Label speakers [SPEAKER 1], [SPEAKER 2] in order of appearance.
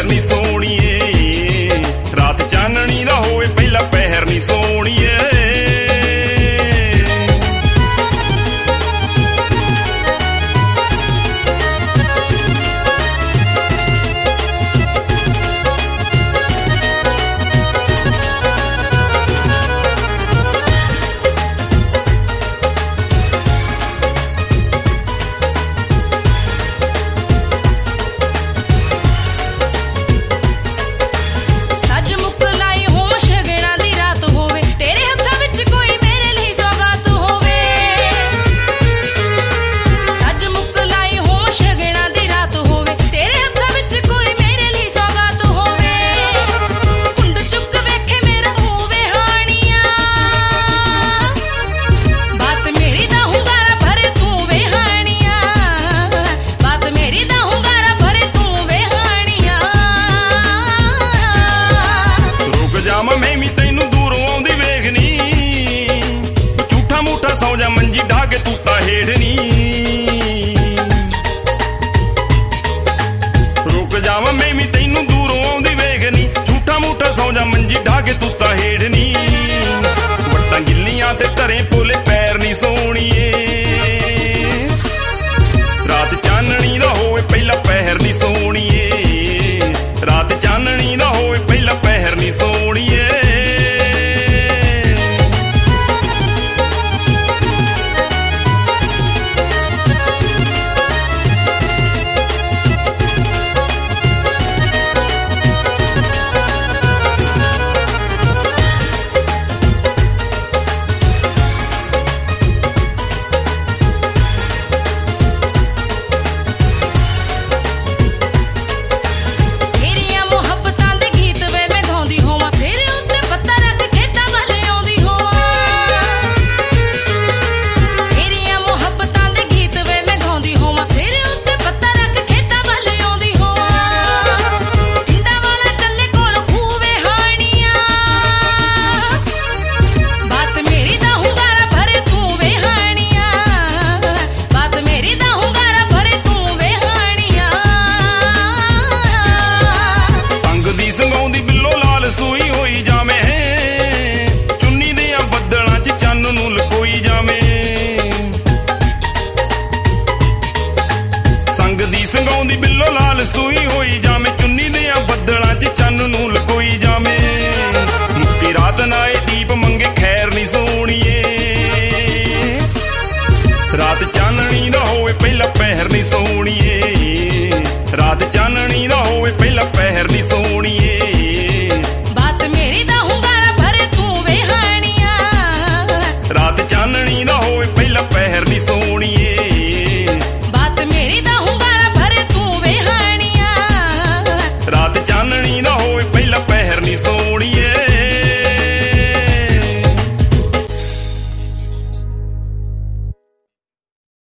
[SPEAKER 1] ਪਹਿਰ ਨੀ ਸੋਹਣੀਏ, ਰਾਤ ਚਾਨਣੀ ਦਾ ਹੋਵੇ ਪਹਿਲਾ ਪਹਿਰ ਨੀ ਸੋਹਣੀਏ। ਮੰਜੀ ਢਾ ਕੇ ਤੂੰ ਤਾਂ ਹੇਠ ਨੀ ਰੁਕ ਜਾਵਾਂ ਮੈਂ ਵੀ ਤੈਨੂੰ ਦੂਰੋਂ ਆਉਂਦੀ ਵੇਖਨੀ, ਝੂਠਾ ਮੂਠਾ ਸੌ ਜਾ ਮੰਜੀ ਢਾ ਕੇ ਤੂੰ ਤਾਂ ਹੇਠ ਨੀ। ਵੱਟਾਂ ਗਿੱਲੀਆਂ ਤੇ ਧਰੇ ਪੋਲੇ ਪੈਰ ਨੀ ਸੋਹਣੀਏ, ਰਾਤ ਚਾਨਣੀ ਦਾ ਹੋਵੇ ਪਹਿਲਾ ਪਹਿਰ ਨੀ ਸੋਹਣੀਏ, ਰਾਤ ਚਾਨਣੀ ਦਾ ਹੋਵੇ ਪਹਿਲਾ ਪਹਿਰ ਨੀ ਸੋਹਣੀਏ। ਸੂਈ ਹੋਈ ਜਾਵੇਂ ਚੁੰਨੀ ਦੇ ਬੱਦਲਾਂ ਚ ਚੰਨ ਨੂੰ ਲਕੋਈ ਜਾਵੇਂ, ਸੰਗ ਦੀ ਸੰਗਾਉਂਦੀ ਬਿੱਲੋ ਲਾਲ ਸੂਈ ਹੋਈ ਜਾਵੇਂ ਚੁੰਨੀ ਦੇ ਬੱਦਲਾਂ ਚ ਚੰਨ ਨੂੰ ਲਕੋਈ ਜਾਵੇਂ। ਮੁੱਕੀ ਰਾਤ ਨਾ ਏ ਦੀਪ ਮੰਗੇ ਖੈਰ ਨੀ ਸੋਹਣੀਏ, ਰਾਤ ਚਾਨਣੀ ਦਾ ਹੋਵੇ ਪਹਿਲਾ ਪਹਿਰ ਨੀ ਸੋਹਣੀਏ, ਰਾਤ ਚਾਨਣੀ ਦਾ ਹੋਵੇ ਪਹਿਲਾ ਪਹਿਰ ਨੀ ਸੋਹਣੀਏ।